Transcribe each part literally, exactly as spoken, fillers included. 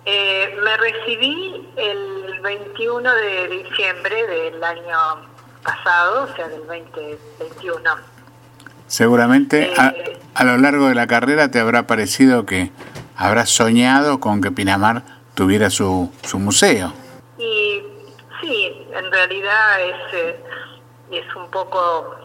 Eh, me recibí el veintiuno de diciembre del año pasado, o sea, del veinte veintiuno. Seguramente Eh, a, a lo largo de la carrera te habrá parecido que habrás soñado con que Pinamar tuviera su, su museo. y sí, en realidad es, eh, es un poco,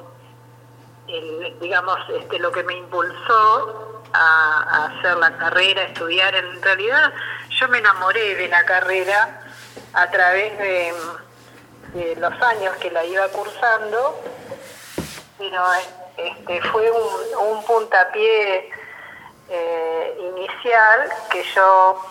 el, digamos, este, lo que me impulsó a, a hacer la carrera, a estudiar. En realidad yo me enamoré de la carrera a través de, de los años que la iba cursando, pero este, fue un, un puntapié eh, inicial que yo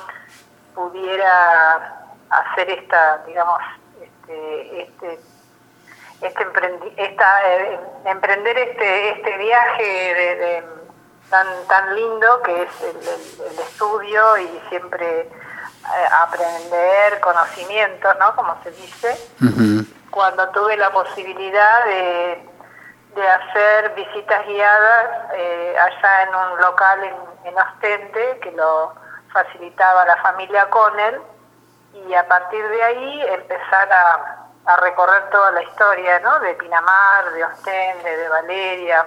pudiera hacer esta, digamos, este, este, este emprendi, esta, eh, emprender este, este viaje de, de, tan, tan lindo que es el, el, el estudio y siempre eh, aprender conocimientos, ¿no? Como se dice. Uh-huh. Cuando tuve la posibilidad de, de hacer visitas guiadas eh, allá en un local en, en Ostende, que lo facilitaba la familia Connell, y a partir de ahí empezar a, a recorrer toda la historia, ¿no? De Pinamar, de Ostende, de Valeria.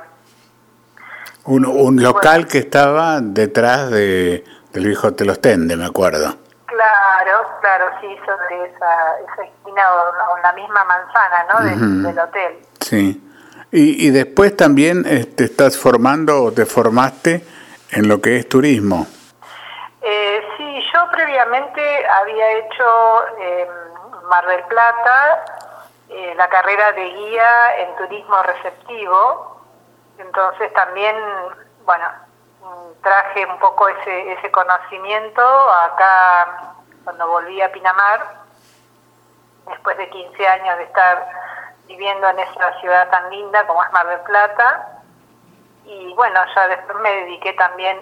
Un, un local bueno, que estaba detrás de, del viejo Hotel Ostende, me acuerdo. Claro, claro, sí, sobre esa, esa esquina o, o la misma manzana, ¿no? De, uh-huh. Del hotel. Sí. Y, y después también eh, te estás formando o te formaste en lo que es turismo. Eh, sí, yo previamente había hecho en eh, Mar del Plata eh, la carrera de guía en turismo receptivo, entonces también, bueno, traje un poco ese, ese conocimiento acá cuando volví a Pinamar, después de quince años de estar viviendo en esa ciudad tan linda como es Mar del Plata, y bueno, ya después me dediqué también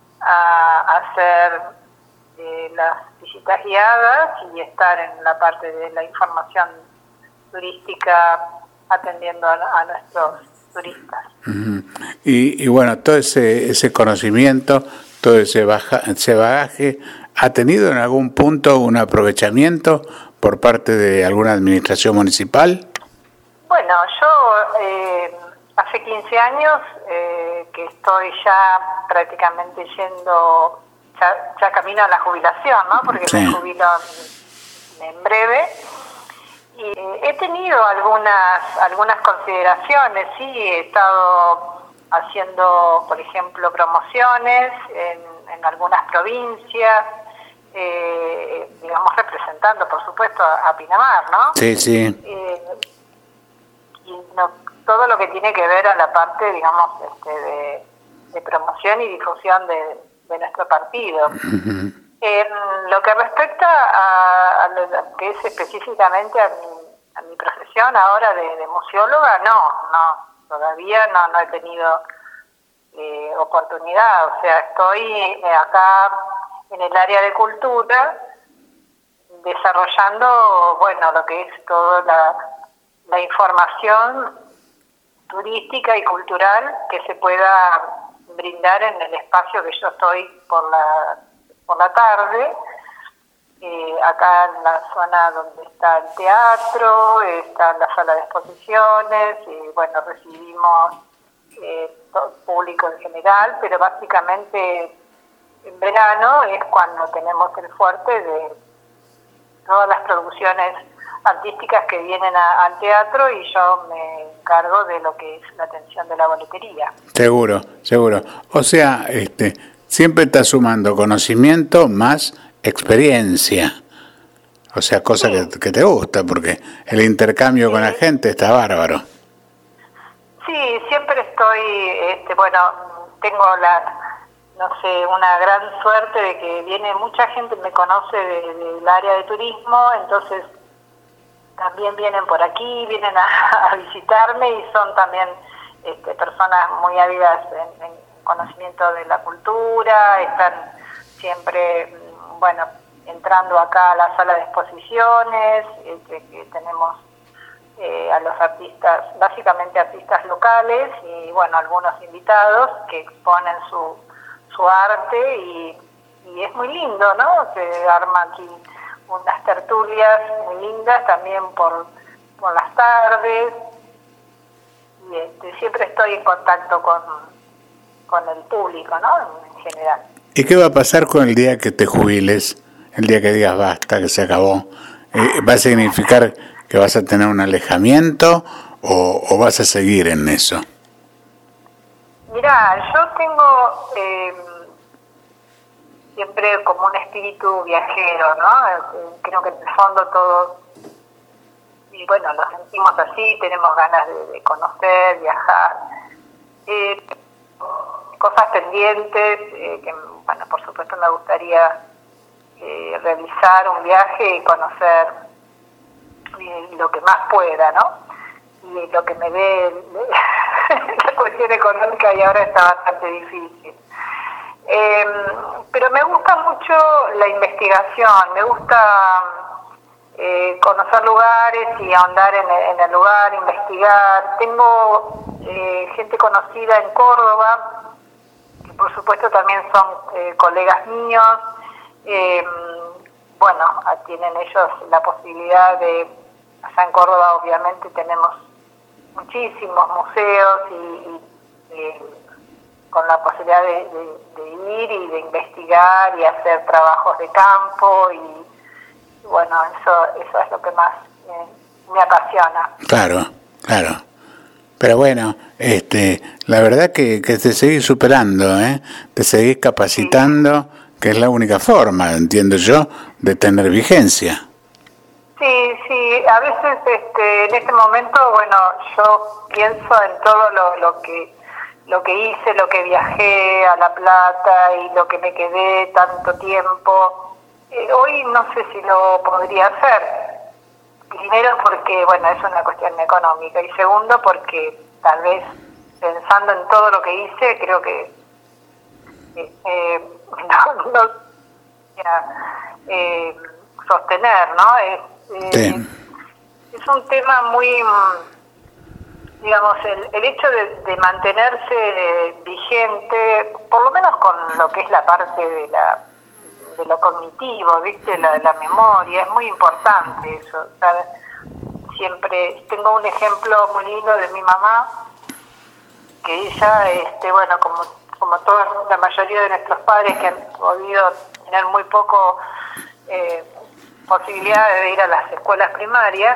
a hacer eh, las visitas guiadas y estar en la parte de la información turística atendiendo a, a nuestros turistas. Uh-huh. Y, y bueno, todo ese, ese conocimiento, todo ese, baja, ese bagaje, ¿ha tenido en algún punto un aprovechamiento por parte de alguna administración municipal? Bueno, yo eh, hace quince años eh, que estoy ya prácticamente yendo, ya, ya camino a la jubilación, ¿no? Porque sí. Me jubilo en breve. Y eh, he tenido algunas algunas consideraciones, sí, he estado haciendo, por ejemplo, promociones en, en algunas provincias, eh, digamos, representando, por supuesto, a, a Pinamar, ¿no? Sí, sí. Eh, y no, todo lo que tiene que ver a la parte, digamos, este, de, de promoción y difusión de, de nuestro partido. Uh-huh. En lo que respecta a, a lo que es específicamente a mi, a mi profesión ahora de, de museóloga, no, no, todavía no, no he tenido eh, oportunidad. O sea, estoy acá en el área de cultura desarrollando, bueno, lo que es toda la, la información turística y cultural que se pueda brindar en el espacio que yo estoy por la por la tarde, eh, acá en la zona donde está el teatro, está la sala de exposiciones, y bueno, recibimos eh, todo público en general, pero básicamente en verano es cuando tenemos el fuerte de todas las producciones artísticas que vienen a, al teatro, y yo me encargo de lo que es la atención de la boletería. Seguro, seguro. O sea, este... siempre estás sumando conocimiento más experiencia. O sea, cosa sí. que, que te gusta, porque el intercambio sí. con la gente está bárbaro. Sí, siempre estoy, este, bueno, tengo la, no sé, una gran suerte de que viene mucha gente, me conoce de, del área de turismo, entonces también vienen por aquí, vienen a, a visitarme, y son también este, personas muy ávidas en, en conocimiento de la cultura, están siempre, bueno, entrando acá a la sala de exposiciones, este, que tenemos eh, a los artistas, básicamente artistas locales, y bueno, algunos invitados que exponen su, su arte, y, y es muy lindo, ¿no? Se arma aquí unas tertulias muy lindas también por, por las tardes, y este, siempre estoy en contacto con, con el público, ¿no? En, en general. ¿Y qué va a pasar con el día que te jubiles? El día que digas basta, que se acabó. Eh, ¿Va a significar que vas a tener un alejamiento o, o vas a seguir en eso? Mirá, yo tengo eh, siempre como un espíritu viajero, ¿no? Creo que en el fondo todos, y bueno, nos sentimos así, tenemos ganas de, de conocer, viajar. Eh, cosas pendientes, eh, que bueno, por supuesto me gustaría eh, realizar un viaje y conocer eh, lo que más pueda, ¿no? Y lo que me dé la cuestión económica y ahora está bastante difícil. Eh, pero me gusta mucho la investigación, me gusta eh, conocer lugares y ahondar en el, en el lugar, investigar. Tengo eh, gente conocida en Córdoba, que por supuesto también son eh, colegas míos. Eh, bueno, tienen ellos la posibilidad de, allá en Córdoba obviamente tenemos muchísimos museos y, y, y con la posibilidad de, de, de ir y de investigar y hacer trabajos de campo, y bueno, eso eso es lo que más me, me apasiona. Claro, claro. Pero bueno, este, la verdad que, que te seguís superando, ¿eh? Te seguís capacitando, sí. Que es la única forma, entiendo yo, de tener vigencia. Sí, sí, a veces este, en este momento, bueno, yo pienso en todo lo, lo que lo que hice, lo que viajé a La Plata y lo que me quedé tanto tiempo. Eh, hoy no sé si lo podría hacer. Primero porque, bueno, es una cuestión económica, y segundo porque tal vez pensando en todo lo que hice, creo que eh, eh, no, no ya, eh, sostener, ¿no? Es, eh, sí. es un tema muy, digamos, el, el hecho de, de mantenerse vigente, por lo menos con lo que es la parte de la de lo cognitivo, ¿viste? La, la memoria, es muy importante eso, ¿sabes? Siempre tengo un ejemplo muy lindo de mi mamá, que ella, este, bueno, como como toda la mayoría de nuestros padres que han podido tener muy poco eh, posibilidad de ir a las escuelas primarias,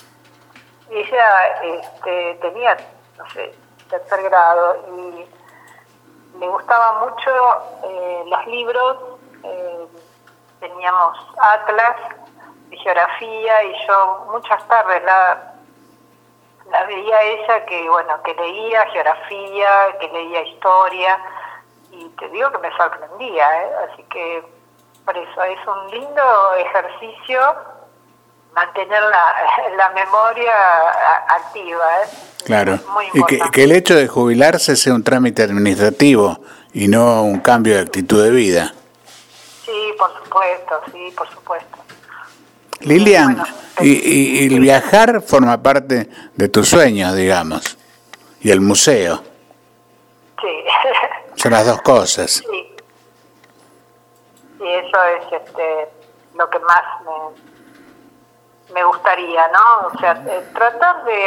ella este, tenía, no sé, tercer grado, y le gustaban mucho eh, los libros. Eh, teníamos atlas de geografía, y yo muchas tardes la, la veía a ella que, bueno, que leía geografía, que leía historia, y te digo que me sorprendía, ¿eh? Así que por eso es un lindo ejercicio mantener la, la memoria activa, ¿eh? Claro, y que, que el hecho de jubilarse sea un trámite administrativo y no un cambio de actitud de vida. Sí, por supuesto, sí, por supuesto. Lilian, bueno, y, y, y el viajar forma parte de tus sueños, digamos, y el museo. Sí. Son las dos cosas. Sí, sí, eso es este, lo que más me, me gustaría, ¿no? O sea, eh, tratar de,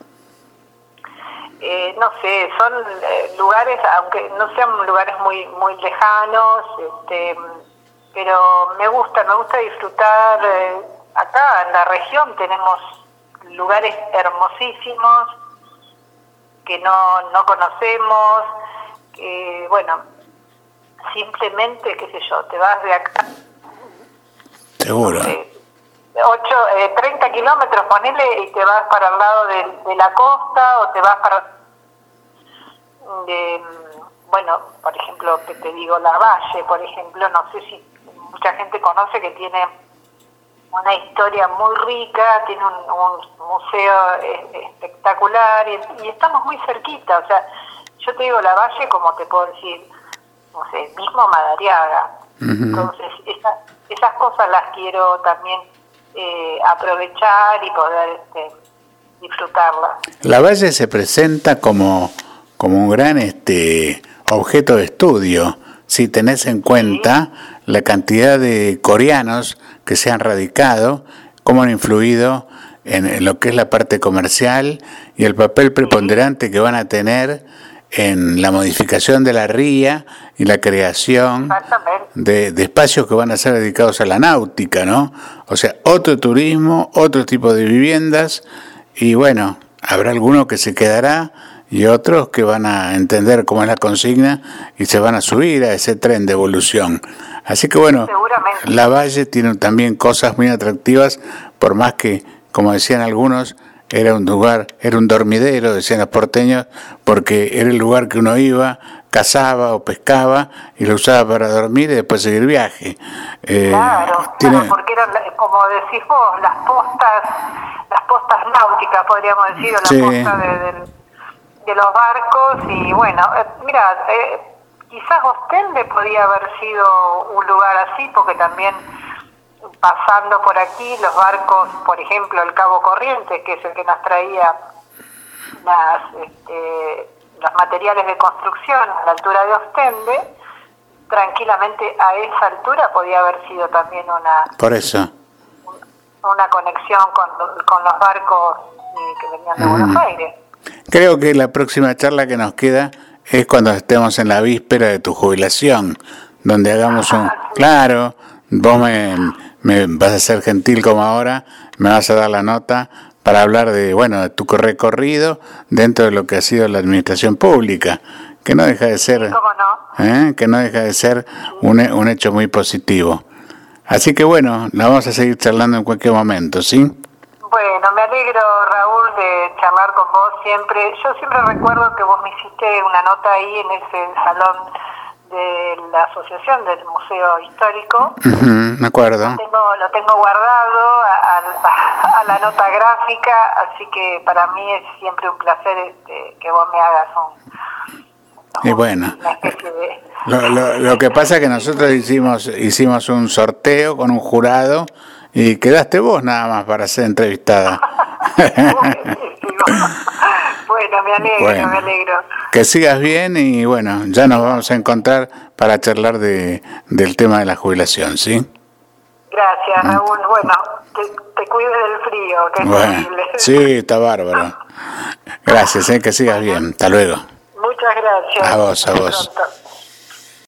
eh, no sé, son eh, lugares, aunque no sean lugares muy muy lejanos, este, pero me gusta, me gusta disfrutar. Eh, acá en la región tenemos lugares hermosísimos que no, no conocemos, que, bueno, simplemente, qué sé yo, te vas de acá. Seguro. Eh, ocho, eh, treinta kilómetros, ponele, y te vas para el lado de, de la costa, o te vas para... De, bueno, por ejemplo, que te digo, La Valle, por ejemplo, no sé si mucha gente conoce que tiene una historia muy rica, tiene un, un museo espectacular, y, y estamos muy cerquita. O sea, yo te digo La Valle, como te puedo decir, no sé, mismo Madariaga. Uh-huh. Entonces, esas, esas cosas las quiero también eh, aprovechar y poder este, disfrutarlas. La Valle se presenta como, como un gran este objeto de estudio, si tenés en cuenta sí. la cantidad de coreanos que se han radicado, cómo han influido en, en lo que es la parte comercial y el papel preponderante que van a tener en la modificación de la ría y la creación de, de espacios que van a ser dedicados a la náutica, ¿no? O sea, otro turismo, otro tipo de viviendas, y bueno, habrá alguno que se quedará y otros que van a entender cómo es la consigna y se van a subir a ese tren de evolución. Así que bueno, Lavalle tiene también cosas muy atractivas, por más que, como decían algunos, era un lugar, era un dormidero, decían los porteños, porque era el lugar que uno iba, cazaba o pescaba y lo usaba para dormir y después seguir viaje. Eh, claro, tiene... claro, porque eran, como decís vos, las postas, las postas náuticas, podríamos decir, o las sí. postas de, de, de los barcos, y bueno, eh, mira, eh, quizás Ostende podía haber sido un lugar así, porque también pasando por aquí los barcos, por ejemplo el Cabo Corrientes, que es el que nos traía las, este, los materiales de construcción a la altura de Ostende, tranquilamente a esa altura podía haber sido también una por eso una conexión con, con los barcos que venían de mm. Buenos Aires. Creo que la próxima charla que nos queda es cuando estemos en la víspera de tu jubilación, donde hagamos un... Ah, sí. Claro, vos me, me vas a ser gentil como ahora, me vas a dar la nota para hablar de, bueno, de tu recorrido dentro de lo que ha sido la administración pública, que no deja de ser, sí, ¿cómo no? ¿eh? que no deja de ser un, un hecho muy positivo. Así que bueno, la vamos a seguir charlando en cualquier momento, ¿sí? Bueno, me alegro, Raúl, de charlar con vos siempre. Yo siempre recuerdo que vos me hiciste una nota ahí en ese salón de la asociación del Museo Histórico. Uh-huh, me acuerdo. Lo tengo, lo tengo guardado a, a, a la nota gráfica, así que para mí es siempre un placer este, que vos me hagas un... Y bueno, de... lo, lo, lo que pasa es que nosotros hicimos hicimos un sorteo con un jurado y quedaste vos nada más para ser entrevistada. Bueno, me alegro, bueno, me alegro. Que sigas bien y bueno, ya nos vamos a encontrar para charlar de del tema de la jubilación, ¿sí? Gracias, Raúl. Bueno, te, te cuides del frío, que es bueno, terrible. Sí, está bárbaro. Gracias, ¿eh? Que sigas bien. Hasta luego. Muchas gracias. A vos, a vos.